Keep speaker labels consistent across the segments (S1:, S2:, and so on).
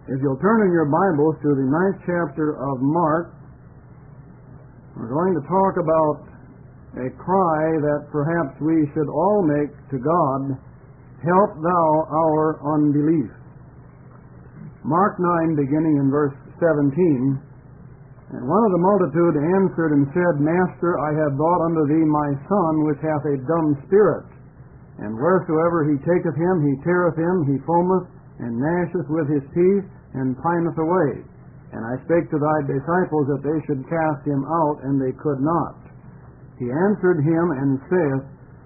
S1: If you'll turn in your Bibles to the 9th chapter of Mark, we're going to talk about a cry that perhaps we should all make to God, "Help thou our unbelief." Mark 9, beginning in verse 17, "And one of the multitude answered and said, Master, I have brought unto thee my son, which hath a dumb spirit. And wheresoever he taketh him, he teareth him, he foameth, and gnasheth with his teeth, and pineth away. And I spake to thy disciples that they should cast him out, and they could not. He answered him and saith,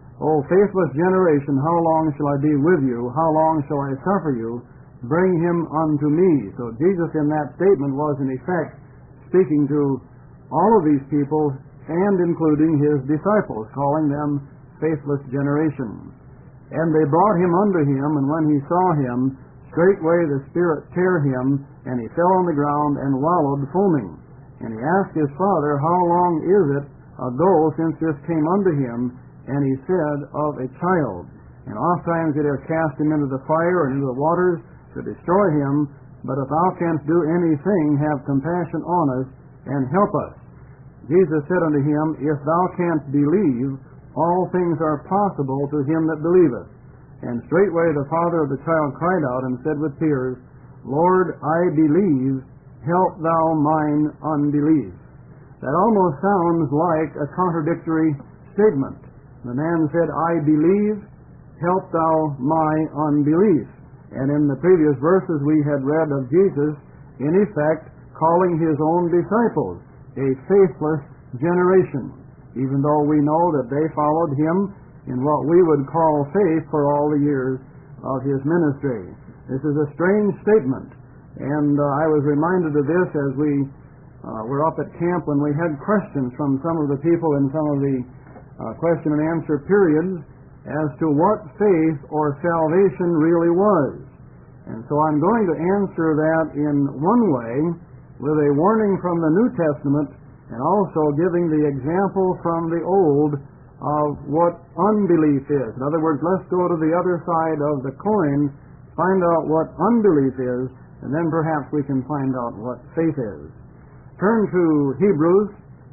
S1: O faithless generation, how long shall I be with you? How long shall I suffer you? Bring him unto me." So Jesus in that statement was in effect speaking to all of these people and including his disciples, calling them faithless generation. "And they brought him unto him, and when he saw him, straightway the spirit tear him, and he fell on the ground and wallowed, foaming. And he asked his father, How long is it ago since this came unto him? And he said, Of a child. And ofttimes it hath cast him into the fire and into the waters to destroy him. But if thou canst do anything, have compassion on us, and help us. Jesus said unto him, If thou canst believe, all things are possible to him that believeth. And straightway the father of the child cried out and said with tears, Lord, I believe, help thou mine unbelief." That almost sounds like a contradictory statement. The man said, I believe, help thou my unbelief. And in the previous verses we had read of Jesus, in effect, calling his own disciples a faithless generation, even though we know that they followed him in what we would call faith for all the years of his ministry. This is a strange statement, and I was reminded of this as we were up at camp when we had questions from some of the people in some of the question and answer periods as to what faith or salvation really was. And so I'm going to answer that in one way with a warning from the New Testament and also giving the example from the Old of what unbelief is. In other words, let's go to the other side of the coin, find out what unbelief is, and then perhaps we can find out what faith is. Turn to Hebrews,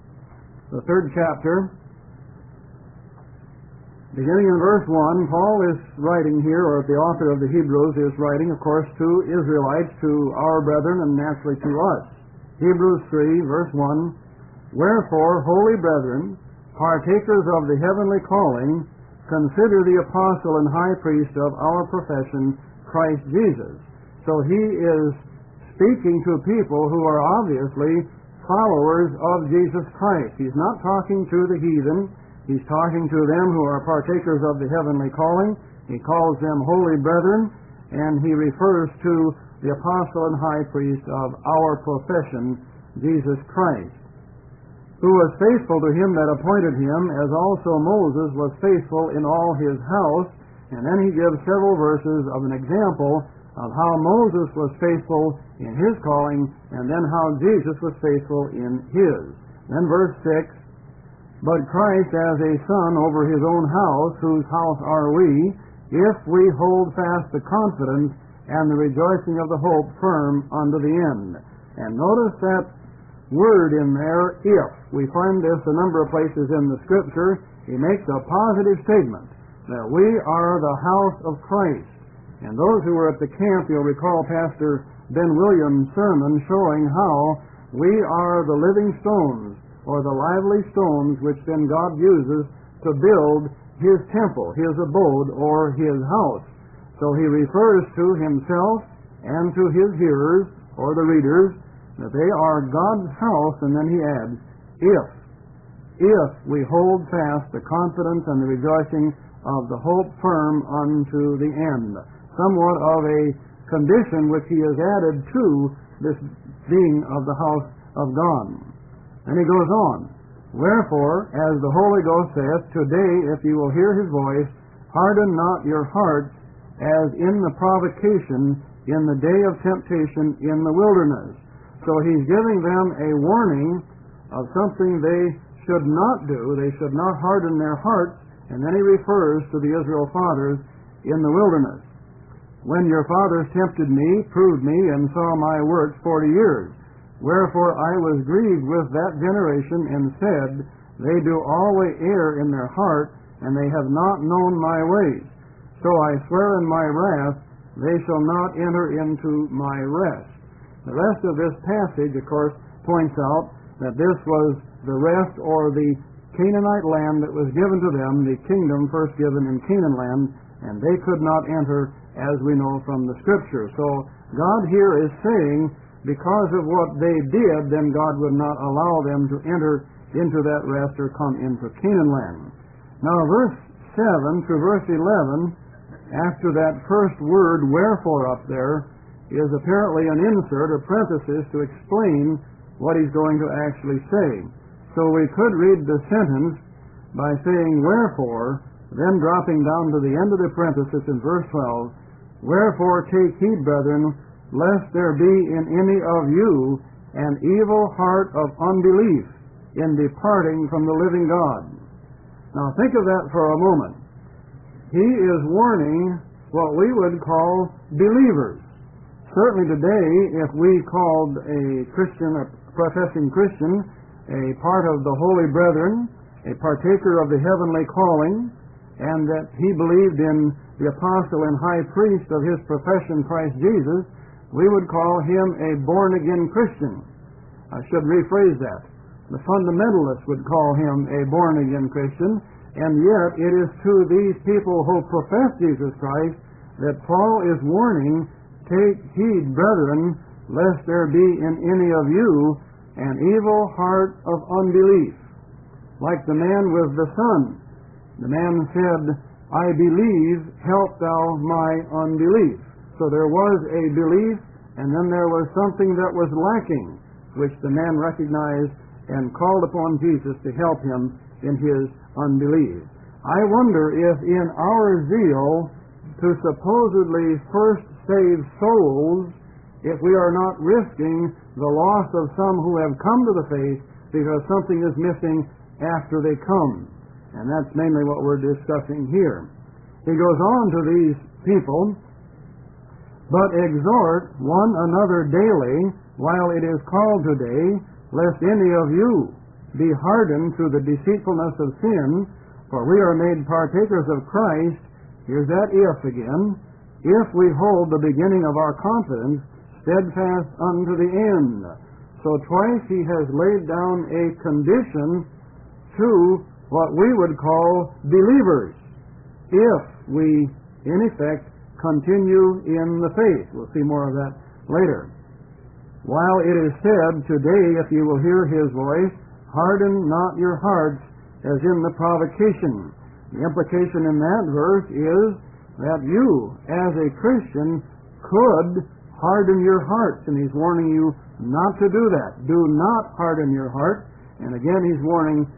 S1: the 3rd chapter. Beginning in verse 1, Paul is writing here, or the author of the Hebrews is writing, of course, to Israelites, to our brethren, and naturally to us. Hebrews 3, verse 1, "Wherefore, holy brethren, partakers of the heavenly calling, consider the apostle and high priest of our profession, Christ Jesus." So he is speaking to people who are obviously followers of Jesus Christ. He's not talking to the heathen. He's talking to them who are partakers of the heavenly calling. He calls them holy brethren, and he refers to the apostle and high priest of our profession, Jesus Christ, who was faithful to him that appointed him, as also Moses was faithful in all his house. And then he gives several verses of an example of how Moses was faithful in his calling, and then how Jesus was faithful in his. Then verse 6, "But Christ as a son over his own house, whose house are we, if we hold fast the confidence and the rejoicing of the hope firm unto the end." And notice that word in there, if. We find this a number of places in the Scripture. He makes a positive statement that we are the house of Christ. And those who were at the camp, you'll recall Pastor Ben Williams' sermon showing how we are the living stones, or the lively stones, which then God uses to build his temple, his abode, or his house. So he refers to himself and to his hearers, or the readers, that they are God's house, and then he adds, if we hold fast the confidence and the rejoicing of the hope firm unto the end. Somewhat of a condition which he has added to this being of the house of God. And he goes on, "Wherefore, as the Holy Ghost saith, Today, if you will hear his voice, harden not your hearts, as in the provocation in the day of temptation in the wilderness." So he's giving them a warning of something they should not do. They should not harden their hearts. And then he refers to the Israel fathers in the wilderness. when your fathers tempted me, proved me, and saw my works 40 years. Wherefore I was grieved with that generation, and said, They do always err in their heart, and they have not known my ways. So I swear in my wrath, they shall not enter into my rest. The rest of this passage, of course, points out that this was the rest, or the Canaanite land that was given to them, the kingdom first given in Canaan land, and they could not enter, as we know from the Scripture. So God here is saying, because of what they did, then God would not allow them to enter into that rest or come into Canaan land. Now, verse 7 through verse 11, after that first word, wherefore, up there, is apparently an insert or parenthesis to explain what he's going to actually say. So we could read the sentence by saying, wherefore, then dropping down to the end of the parenthesis in verse 12, Wherefore take heed, brethren, lest there be in any of you an evil heart of unbelief in departing from the living God. Now think of that for a moment. He is warning what we would call believers. Certainly today, if we called a Christian, a professing Christian, a part of the holy brethren, a partaker of the heavenly calling, and that he believed in the apostle and high priest of his profession, Christ Jesus, we would call him a born-again Christian. I should rephrase that. The fundamentalists would call him a born-again Christian, and yet it is to these people who profess Jesus Christ that Paul is warning, take heed, brethren, lest there be in any of you an evil heart of unbelief. Like the man with the son. The man said, I believe, help thou my unbelief. So there was a belief, and then there was something that was lacking, which the man recognized and called upon Jesus to help him in his unbelief. I wonder if in our zeal to supposedly first save souls, if we are not risking the loss of some who have come to the faith because something is missing after they come. And that's mainly what we're discussing here. He goes on to these people, but exhort one another daily while it is called today, lest any of you be hardened through the deceitfulness of sin, for we are made partakers of Christ. Here's that if again. If we hold the beginning of our confidence steadfast unto the end. So twice he has laid down a condition to what we would call believers, if we, in effect, continue in the faith. We'll see more of that later. While it is said, today, if you will hear his voice, harden not your hearts as in the provocation. The implication in that verse is that you, as a Christian, could harden your hearts, and he's warning you not to do that. Do not harden your heart. And again, he's warning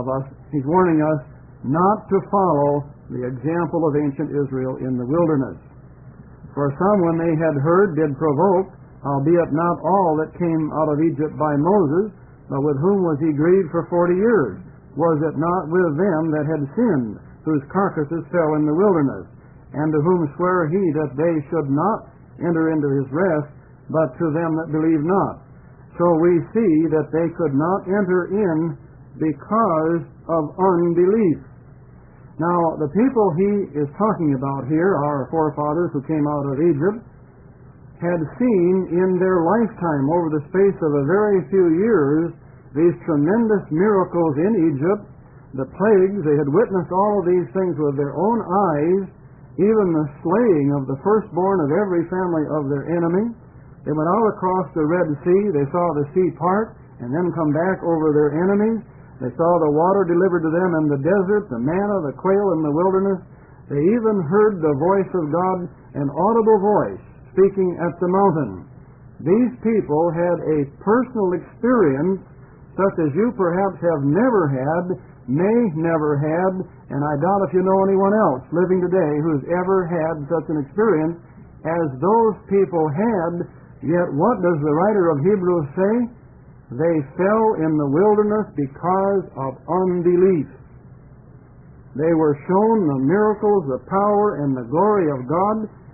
S1: us not to follow the example of ancient Israel in the wilderness. For some, when they had heard, did provoke, albeit not all that came out of Egypt by Moses, but with whom was he grieved for 40 years? Was it not with them that had sinned, whose carcasses fell in the wilderness? And to whom sware he that they should not enter into his rest, but to them that believe not? So we see that they could not enter in because of unbelief. Now, the people he is talking about here, our forefathers who came out of Egypt, had seen in their lifetime, over the space of a very few years, these tremendous miracles in Egypt, the plagues. They had witnessed all of these things with their own eyes, even the slaying of the firstborn of every family of their enemy. They went out across the Red Sea. They saw the sea part and then come back over their enemies. They saw the water delivered to them in the desert, the manna, the quail in the wilderness. They even heard the voice of God, an audible voice, speaking at the mountain. These people had a personal experience such as you perhaps have never had, may never had, and I doubt if you know anyone else living today who's ever had such an experience as those people had. Yet what does the writer of Hebrews say? They fell in the wilderness because of unbelief. They were shown the miracles, the power, and the glory of God,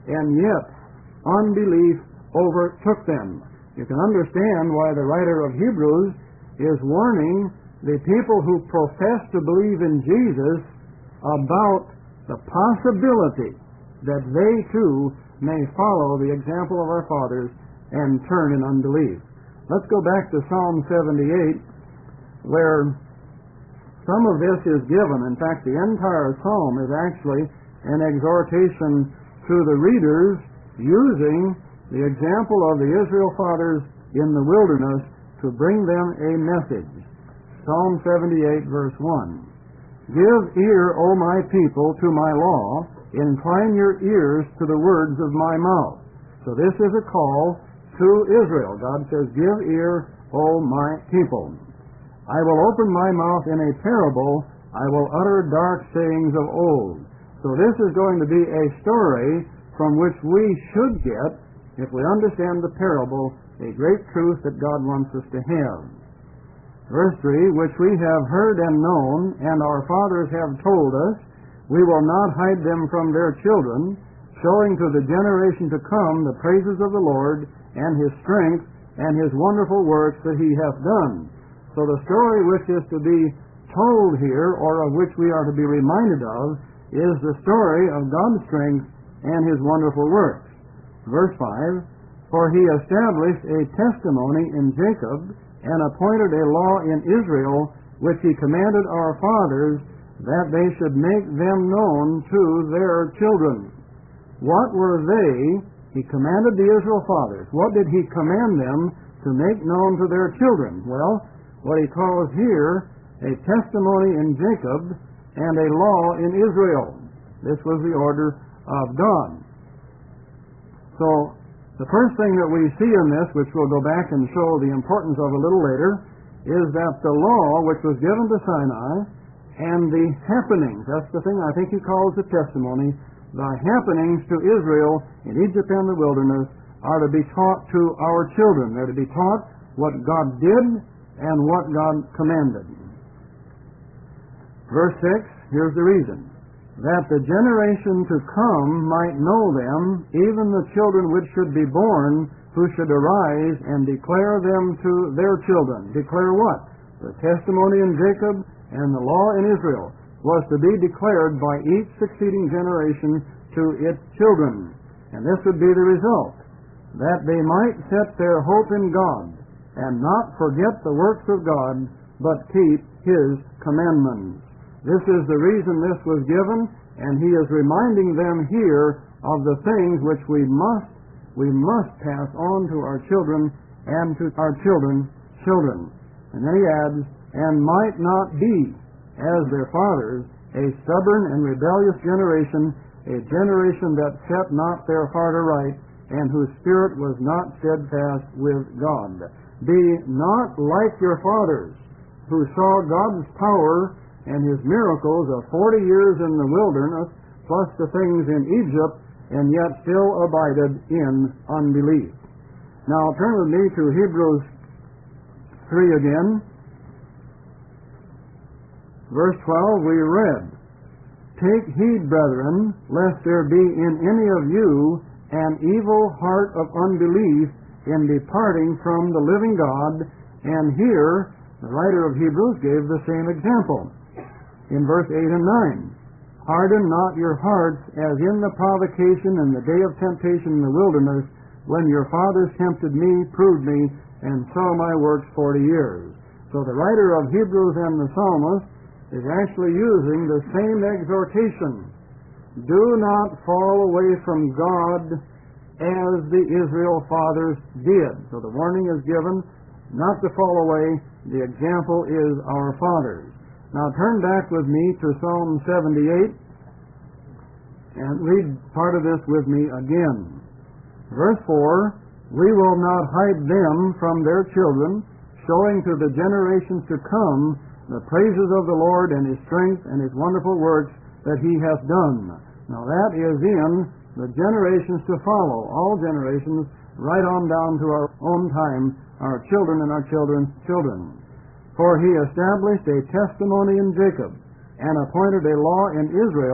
S1: and yet unbelief overtook them. You can understand why the writer of Hebrews is warning the people who profess to believe in Jesus about the possibility that they too may follow the example of our fathers and turn in unbelief. Let's go back to Psalm 78, where some of this is given. In fact, the entire psalm is actually an exhortation to the readers using the example of the Israel fathers in the wilderness to bring them a message. Psalm 78, verse 1. Give ear, O my people, to my law. Incline your ears to the words of my mouth. So this is a call to Israel. God says, give ear, O my people. I will open my mouth in a parable. I will utter dark sayings of old. So this is going to be a story from which we should get, if we understand the parable, a great truth that God wants us to have. Verse 3, which we have heard and known, and our fathers have told us, we will not hide them from their children, showing to the generation to come the praises of the Lord, and His strength, and His wonderful works that He hath done. So the story which is to be told here, or of which we are to be reminded of, is the story of God's strength and His wonderful works. Verse 5, for He established a testimony in Jacob, and appointed a law in Israel, which He commanded our fathers, that they should make them known to their children. What were they? He commanded the Israel fathers. What did He command them to make known to their children? Well, what He calls here a testimony in Jacob and a law in Israel. This was the order of God. So, the first thing that we see in this, which we'll go back and show the importance of a little later, is that the law which was given to Sinai and the happenings, that's the thing I think he calls the testimony, the happenings to Israel in Egypt and the wilderness are to be taught to our children. They're to be taught what God did and what God commanded. Verse 6, here's the reason. That the generation to come might know them, even the children which should be born, who should arise and declare them to their children. Declare what? The testimony in Jacob and the law in Israel was to be declared by each succeeding generation to its children. And this would be the result, that they might set their hope in God, and not forget the works of God, but keep His commandments. This is the reason this was given, and He is reminding them here of the things which we must pass on to our children and to our children's children. And then He adds, and might not be, as their fathers, a stubborn and rebellious generation, a generation that set not their heart aright, and whose spirit was not steadfast with God. Be not like your fathers, who saw God's power and His miracles of 40 years in the wilderness, plus the things in Egypt, and yet still abided in unbelief. Now turn with me to Hebrews 3 again. Verse 12 we read, take heed, brethren, lest there be in any of you an evil heart of unbelief in departing from the living God. And here the writer of Hebrews gave the same example. In verse 8 and 9, harden not your hearts as in the provocation and the day of temptation in the wilderness, when your fathers tempted me, proved me, and saw my works 40 years. So the writer of Hebrews and the psalmist is actually using the same exhortation. Do not fall away from God as the Israel fathers did. So the warning is given not to fall away. The example is our fathers. Now turn back with me to Psalm 78 and read part of this with me again. Verse 4, we will not hide them from their children, showing to the generations to come the praises of the Lord and His strength and His wonderful works that He hath done. Now that is in the generations to follow, all generations, right on down to our own time, our children and our children's children. For He established a testimony in Jacob, and appointed a law in Israel,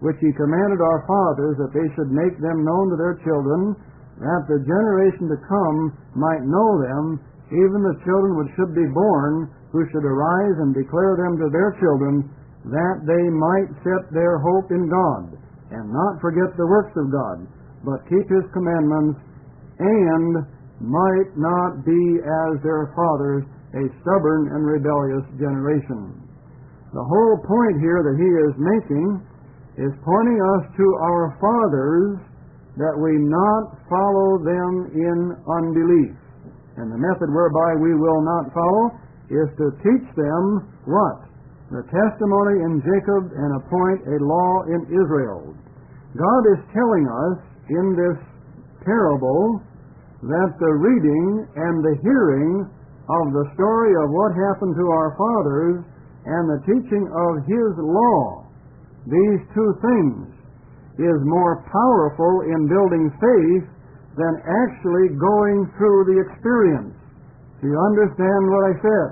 S1: which he commanded our fathers, that they should make them known to their children, that the generation to come might know them, even the children which should be born, who should arise and declare them to their children, that they might set their hope in God, and not forget the works of God, but keep his commandments, and might not be as their fathers, a stubborn and rebellious generation. The whole point here that he is making is pointing us to our fathers, that we not follow them in unbelief. And the method whereby we will not follow is to teach them what? The testimony in Jacob, and appoint a law in Israel. God is telling us in this parable that the reading and the hearing of the story of what happened to our fathers and the teaching of his law, these two things, is more powerful in building faith than actually going through the experience. Do you understand what I said?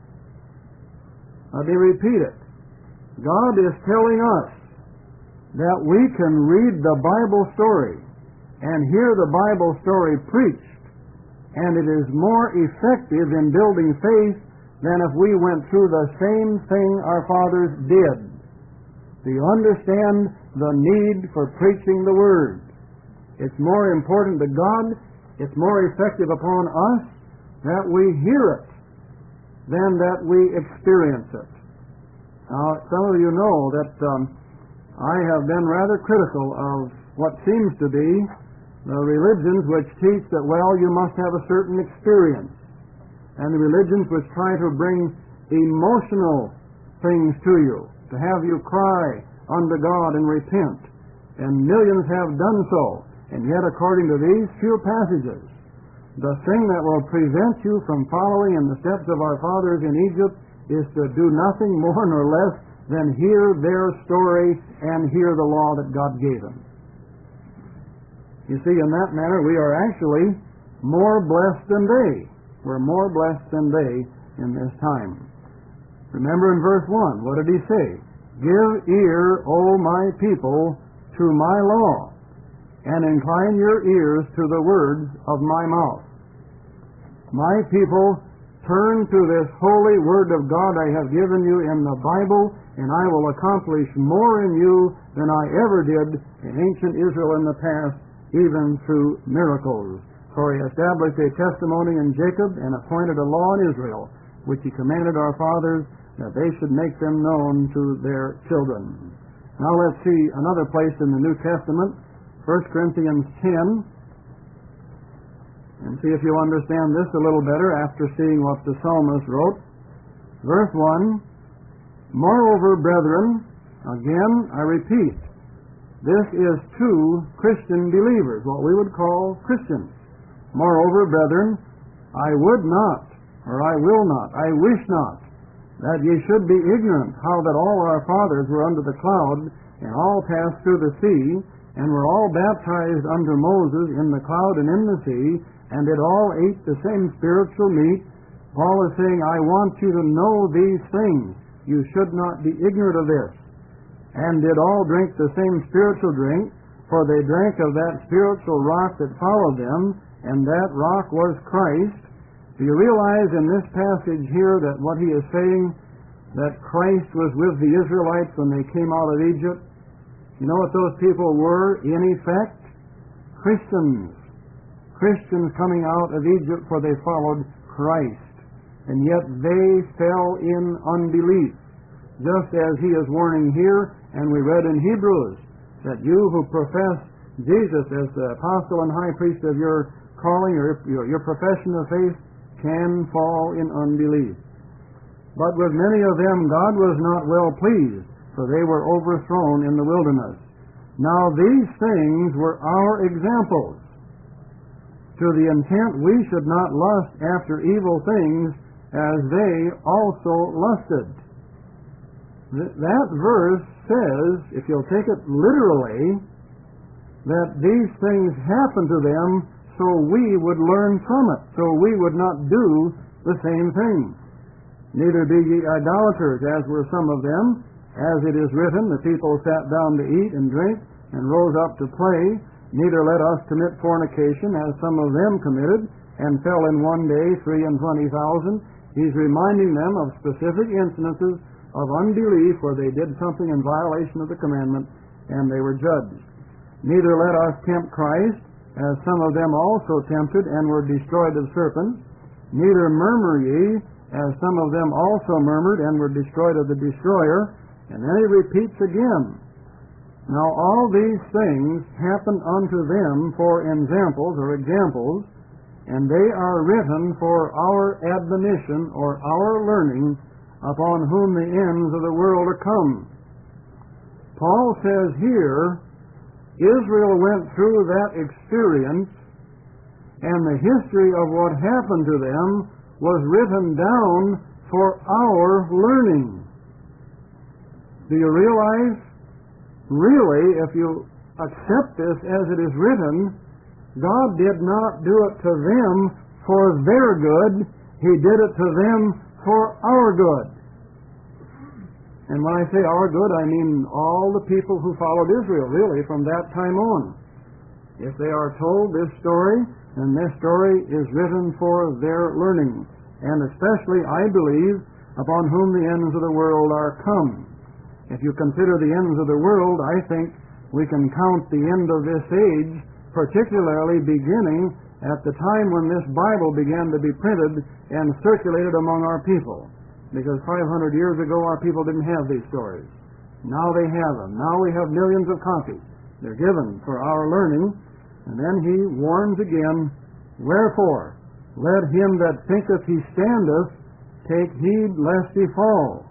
S1: Let me repeat it. God is telling us that we can read the Bible story and hear the Bible story preached, and it is more effective in building faith than if we went through the same thing our fathers did. Do you understand the need for preaching the Word? It's more important to God, it's more effective upon us that we hear it than that we experience it. Now, some of you know that I have been rather critical of what seems to be the religions which teach that, well, you must have a certain experience, and the religions which try to bring emotional things to you, to have you cry unto God and repent. And millions have done so. And yet, according to these few passages, the thing that will prevent you from following in the steps of our fathers in Egypt is to do nothing more nor less than hear their story and hear the law that God gave them. You see, in that manner, we are actually more blessed than they. We're more blessed than they in this time. Remember in verse 1, what did he say? Give ear, O my people, to my law, and incline your ears to the words of my mouth. My people, turn to this holy word of God I have given you in the Bible, and I will accomplish more in you than I ever did in ancient Israel in the past, even through miracles. For he established a testimony in Jacob and appointed a law in Israel, which he commanded our fathers that they should make them known to their children. Now let's see another place in the New Testament, 1 Corinthians 10, and see if you understand this a little better after seeing what the psalmist wrote. Verse 1, Moreover, brethren, again I repeat, this is to Christian believers, what we would call Christians. Moreover, brethren, I would not, or I will not, I wish not, that ye should be ignorant how that all our fathers were under the cloud, and all passed through the sea, and were all baptized under Moses in the cloud and in the sea, and did all eat the same spiritual meat. Paul is saying, I want you to know these things. You should not be ignorant of this. And did all drink the same spiritual drink, for they drank of that spiritual rock that followed them, and that rock was Christ. Do you realize in this passage here that what he is saying, that Christ was with the Israelites when they came out of Egypt? You know what those people were, in effect? Christians. Christians coming out of Egypt, for they followed Christ. And yet they fell in unbelief. Just as he is warning here, and we read in Hebrews, that you who profess Jesus as the apostle and high priest of your calling, or your profession of faith, can fall in unbelief. But with many of them God was not well pleased, for they were overthrown in the wilderness. Now these things were our examples, to the intent we should not lust after evil things, as they also lusted. That verse says, if you'll take it literally, that these things happened to them so we would learn from it, so we would not do the same thing. Neither be ye idolaters, as were some of them, As it is written, the people sat down to eat and drink and rose up to play. Neither let us commit fornication, as some of them committed, and fell in one day 23,000. He's reminding them of specific instances of unbelief where they did something in violation of the commandment, and they were judged. Neither let us tempt Christ, as some of them also tempted and were destroyed of serpents. Neither murmur ye, as some of them also murmured and were destroyed of the destroyer. And then he repeats again. Now all these things happen unto them for examples, and they are written for our admonition or our learning, upon whom the ends of the world are come. Paul says here, Israel went through that experience, and the history of what happened to them was written down for our learning. Do you realize, really, if you accept this as it is written, God did not do it to them for their good, He did it to them for our good. And when I say our good, I mean all the people who followed Israel, really, from that time on. If they are told this story, then this story is written for their learning, and especially, I believe, upon whom the ends of the world are come. If you consider the ends of the world, I think we can count the end of this age, particularly beginning at the time when this Bible began to be printed and circulated among our people. Because 500 years ago, our people didn't have these stories. Now they have them. Now we have millions of copies. They're given for our learning. And then he warns again, wherefore, let him that thinketh he standeth take heed lest he fall.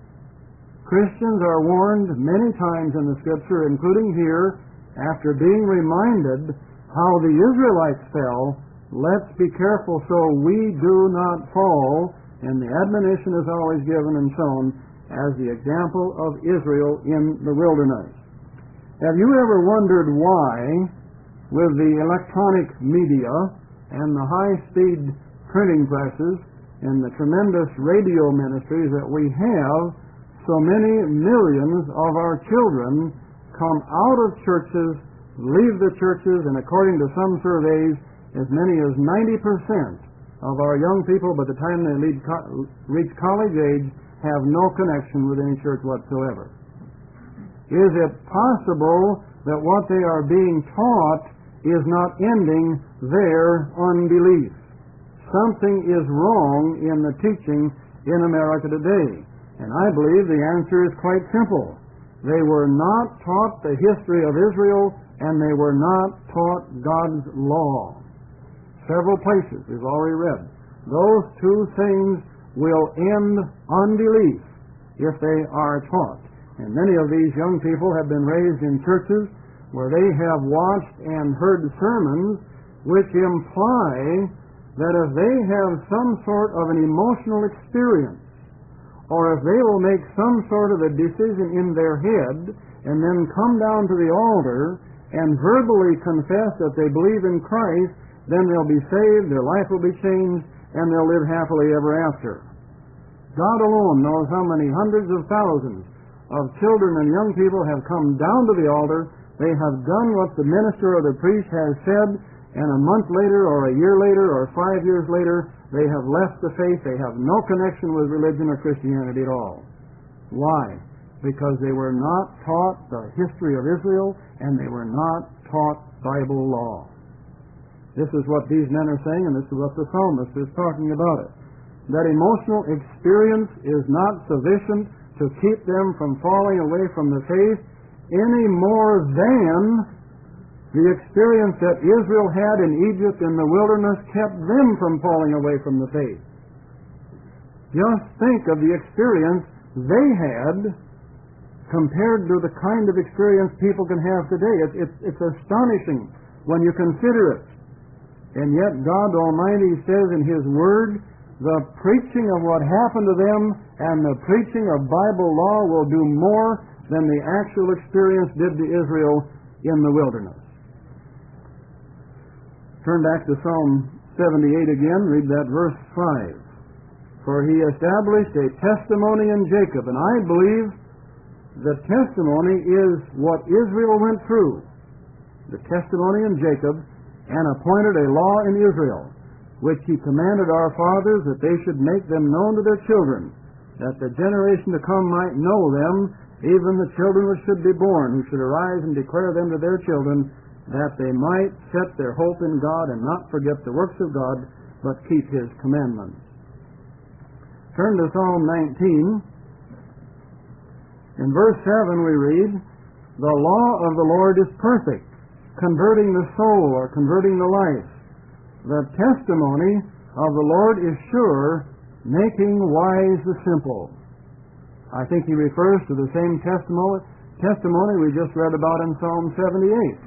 S1: Christians are warned many times in the Scripture, including here, after being reminded how the Israelites fell, let's be careful so we do not fall. And the admonition is always given and shown as the example of Israel in the wilderness. Have you ever wondered why, with the electronic media and the high-speed printing presses and the tremendous radio ministries that we have, so many millions of our children come out of churches, leave the churches, and according to some surveys, as many as 90% of our young people, by the time they reach college age, have no connection with any church whatsoever. Is it possible that what they are being taught is not ending their unbelief? Something is wrong in the teaching in America today. And I believe the answer is quite simple. They were not taught the history of Israel, and they were not taught God's law. Several places we've already read. Those two things will end unbelief if they are taught. And many of these young people have been raised in churches where they have watched and heard sermons which imply that if they have some sort of an emotional experience, or if they will make some sort of a decision in their head and then come down to the altar and verbally confess that they believe in Christ, then they'll be saved, their life will be changed, and they'll live happily ever after. God alone knows how many hundreds of thousands of children and young people have come down to the altar, they have done what the minister or the priest has said, and a month later or a year later or 5 years later, they have left the faith, they have no connection with religion or Christianity at all. Why? Because they were not taught the history of Israel, and they were not taught Bible law. This is what these men are saying, and this is what the psalmist is talking about it. That emotional experience is not sufficient to keep them from falling away from the faith any more than the experience that Israel had in Egypt in the wilderness kept them from falling away from the faith. Just think of the experience they had compared to the kind of experience people can have today. It's astonishing when you consider it. And yet God Almighty says in His Word, the preaching of what happened to them and the preaching of Bible law will do more than the actual experience did to Israel in the wilderness. Turn back to Psalm 78 again, read that verse 5. For He established a testimony in Jacob, and I believe The testimony is what Israel went through, the testimony in Jacob, and appointed a law in Israel, which he commanded our fathers that they should make them known to their children, that the generation to come might know them, even the children which should be born, who should arise and declare them to their children, that they might set their hope in God and not forget the works of God, but keep His commandments. Turn to Psalm 19. In verse 7 we read, "The law of the Lord is perfect, converting the soul," or converting the life. "The testimony of the Lord is sure, making wise the simple." I think he refers to the same testimony we just read about in Psalm 78.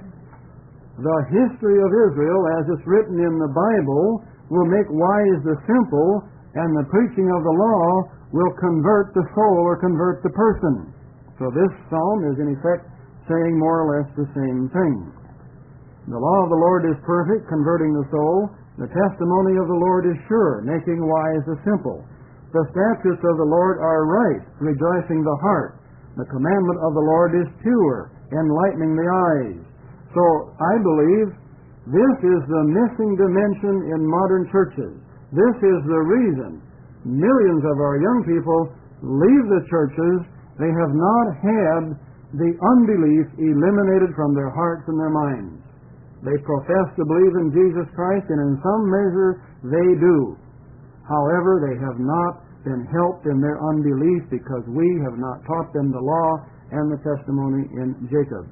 S1: The history of Israel, as it's written in the Bible, will make wise the simple, and the preaching of the law will convert the soul or convert the person. So this psalm is in effect saying more or less the same thing. The law of the Lord is perfect, converting the soul. The testimony of the Lord is sure, making wise the simple. The statutes of the Lord are right, rejoicing the heart. The commandment of the Lord is pure, enlightening the eyes. So I believe this is the missing dimension in modern churches. This is the reason millions of our young people leave the churches. They have not had the unbelief eliminated from their hearts and their minds. They profess to believe in Jesus Christ, and in some measure they do. However, they have not been helped in their unbelief because we have not taught them the law and the testimony in Jacob.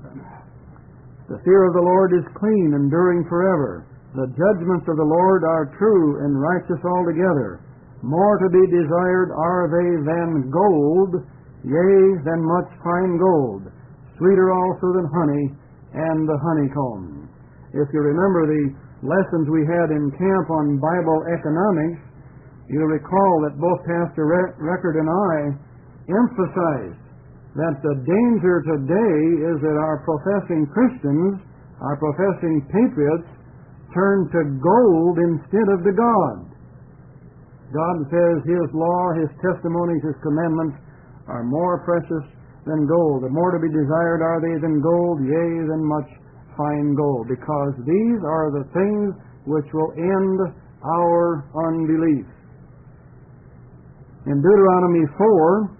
S1: The fear of the Lord is clean, enduring forever. The judgments of the Lord are true and righteous altogether. More to be desired are they than gold, yea, than much fine gold, sweeter also than honey and the honeycomb. If you remember the lessons we had in camp on Bible economics, you'll recall that both Pastor Record and I emphasized that the danger today is that our professing Christians, our professing patriots, turn to gold instead of to God. God says His law, His testimonies, His commandments are more precious than gold. The more to be desired are they than gold, yea, than much fine gold, because these are the things which will end our unbelief. In Deuteronomy 4,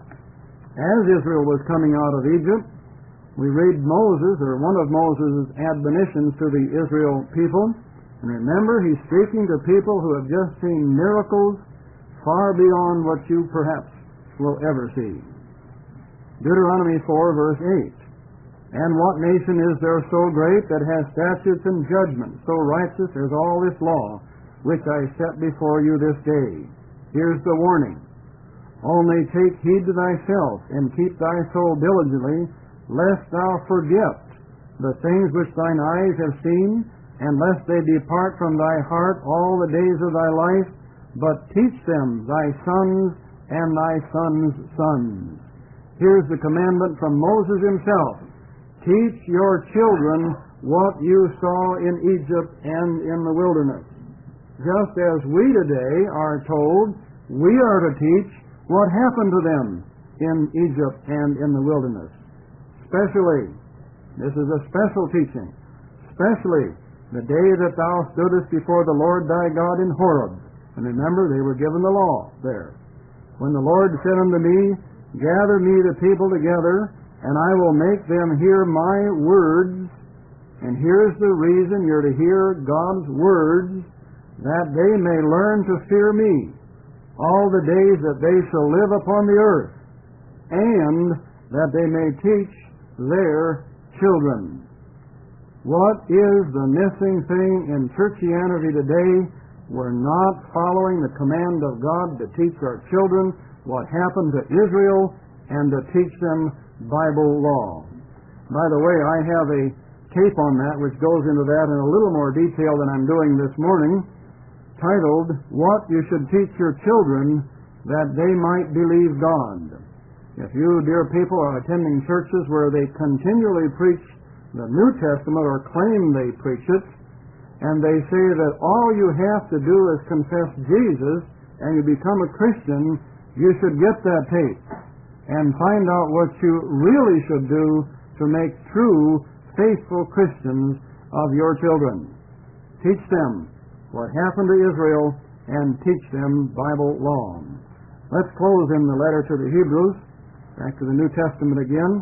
S1: as Israel was coming out of Egypt, we read Moses, or one of Moses' admonitions to the Israel people. And remember, he's speaking to people who have just seen miracles far beyond what you perhaps will ever see. Deuteronomy 4, verse 8. "And what nation is there so great that has statutes and judgments so righteous as all this law, which I set before you this day? Here's the warning. Only take heed to thyself, and keep thy soul diligently, lest thou forget the things which thine eyes have seen, and lest they depart from thy heart all the days of thy life, but teach them thy sons and thy sons' sons." Here's the commandment from Moses himself. Teach your children what you saw in Egypt and in the wilderness. Just as we today are told we are to teach what happened to them in Egypt and in the wilderness. Especially, this is a special teaching, especially the day that thou stoodest before the Lord thy God in Horeb. And remember, they were given the law there. When the Lord said unto me, "Gather me the people together, and I will make them hear my words." And here's the reason you're to hear God's words, "that they may learn to fear me all the days that they shall live upon the earth, and that they may teach their children." What is the missing thing in churchianity today? We're not following the command of God to teach our children what happened to Israel and to teach them Bible law. By the way, I have a tape on that which goes into that in a little more detail than I'm doing this morning, titled, "What You Should Teach Your Children That They Might Believe God." If you, dear people, are attending churches where they continually preach the New Testament or claim they preach it, and they say that all you have to do is confess Jesus and you become a Christian, you should get that tape. and find out what you really should do to make true, faithful Christians of your children. Teach them what happened to Israel and teach them Bible law. Let's close in the letter to the Hebrews, back to the New Testament again.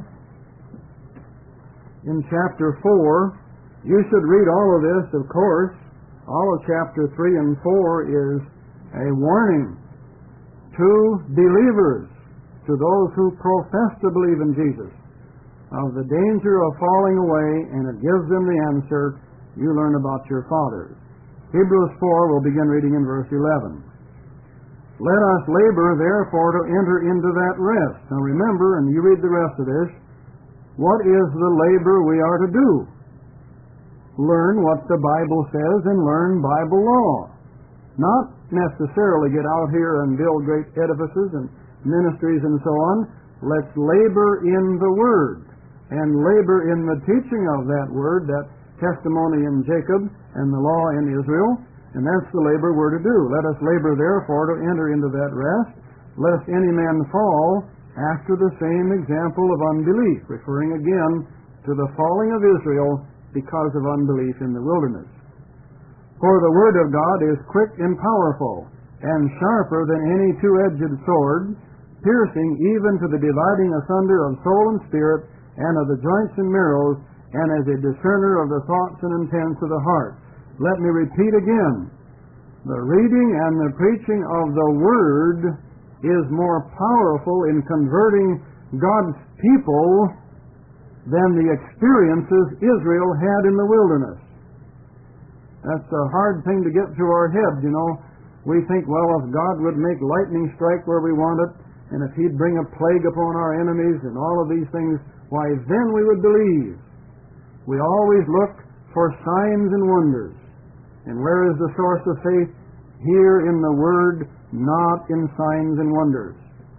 S1: In chapter 4, you should read all of this, of course. All of chapter 3 and 4 is a warning to believers, to those who profess to believe in Jesus, of the danger of falling away, and it gives them the answer you learn about your fathers. Hebrews 4, we'll begin reading in verse 11. Let us labor, therefore, to enter into that rest. Now remember, and you read the rest of this, what is the labor we are to do? Learn what the Bible says and learn Bible law. Not necessarily get out here and build great edifices and ministries and so on. Let's labor in the Word and labor in the teaching of that Word, that testimony in Jacob and the law in Israel, and that's the labor we're to do. Let us labor, therefore, to enter into that rest, lest any man fall after the same example of unbelief, referring again to the falling of Israel because of unbelief in the wilderness. For the Word of God is quick and powerful, and sharper than any two-edged sword, piercing even to the dividing asunder of soul and spirit, and of the joints and marrows, and as a discerner of the thoughts and intents of the heart. Let me repeat again. The reading and the preaching of the Word is more powerful in converting God's people than the experiences Israel had in the wilderness. That's a hard thing to get through our heads, you know. We think, well, if God would make lightning strike where we want it, and if He'd bring a plague upon our enemies and all of these things, why, then we would believe. We always look for signs and wonders. And where is the source of faith? Here in the Word, not in signs and wonders.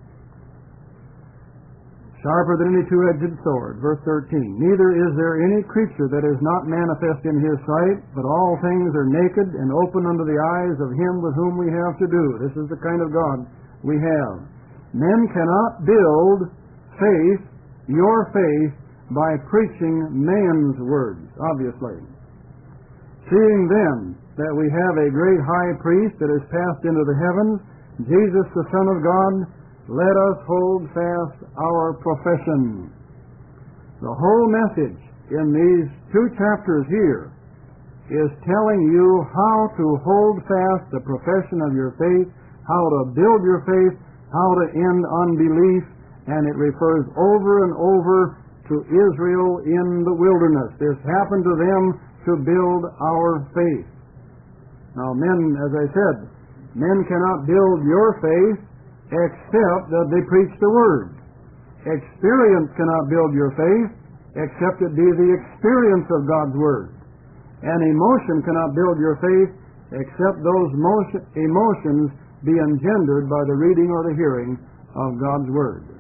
S1: Sharper than any two-edged sword. Verse 13. Neither is there any creature that is not manifest in His sight, but all things are naked and open unto the eyes of Him with whom we have to do. This is the kind of God we have. Men cannot build faith, your faith, by preaching man's words, obviously. Seeing then that we have a great high priest that is passed into the heavens, Jesus the Son of God, let us hold fast our profession. The whole message in these 2 chapters here is telling you how to hold fast the profession of your faith, how to build your faith, how to end unbelief, and it refers over and over to Israel in the wilderness. This happened to them to build our faith. Now, men, as I said, men cannot build your faith except that they preach the Word. Experience cannot build your faith except it be the experience of God's Word. And emotion cannot build your faith except those emotions be engendered by the reading or the hearing of God's Word.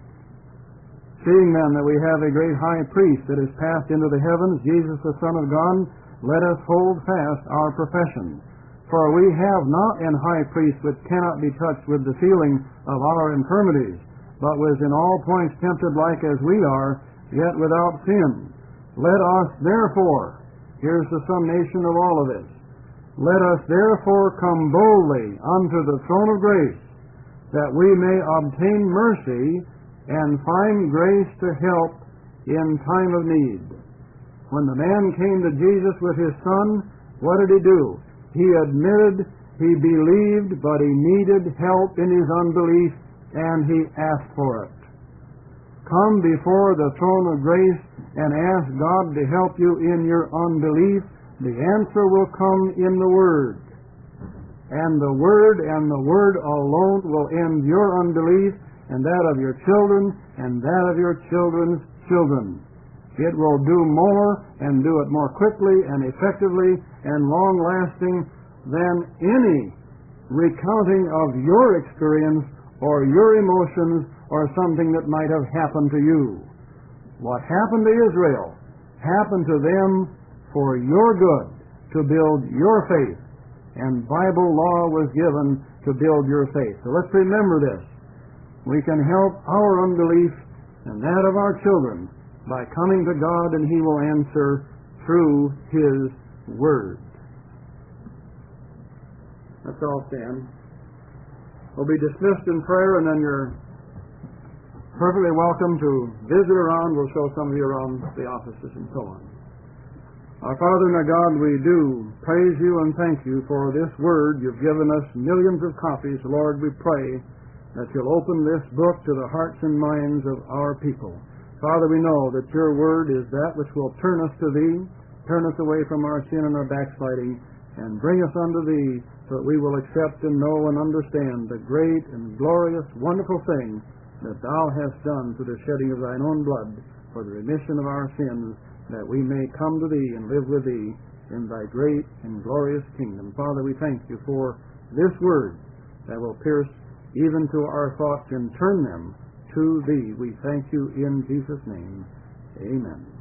S1: Seeing then that we have a great high priest that is passed into the heavens, Jesus the Son of God, let us hold fast our profession. For we have not an high priest which cannot be touched with the feeling of our infirmities, but was in all points tempted like as we are, yet without sin. Let us therefore, here's the summation of all of this, let us therefore come boldly unto the throne of grace, that we may obtain mercy and find grace to help in time of need. When the man came to Jesus with his son, what did he do? He admitted, he believed, but he needed help in his unbelief, and he asked for it. Come before the throne of grace and ask God to help you in your unbelief. The answer will come in the Word. And the Word alone will end your unbelief and that of your children and that of your children's children. It will do more and do it more quickly and effectively and long-lasting than any recounting of your experience or your emotions or something that might have happened to you. What happened to Israel happened to them for your good, to build your faith. And Bible law was given to build your faith. So let's remember this. we can help our unbelief and that of our children by coming to God, and He will answer through His Word. Let's all stand. We'll be dismissed in prayer, and then you're perfectly welcome to visit around. We'll show some of you around the offices and so on. Our Father and our God, we do praise You and thank You for this Word. You've given us millions of copies. Lord, we pray that You'll open this book to the hearts and minds of our people. Father, we know that Your Word is that which will turn us to Thee, turn us away from our sin and our backsliding, and bring us unto Thee, so that we will accept and know and understand the great and glorious, wonderful thing that Thou hast done through the shedding of Thine own blood for the remission of our sins, that we may come to Thee and live with Thee in Thy great and glorious kingdom. Father, we thank You for this Word that will pierce even to our thoughts and turn them to Thee. We thank You in Jesus' name. Amen.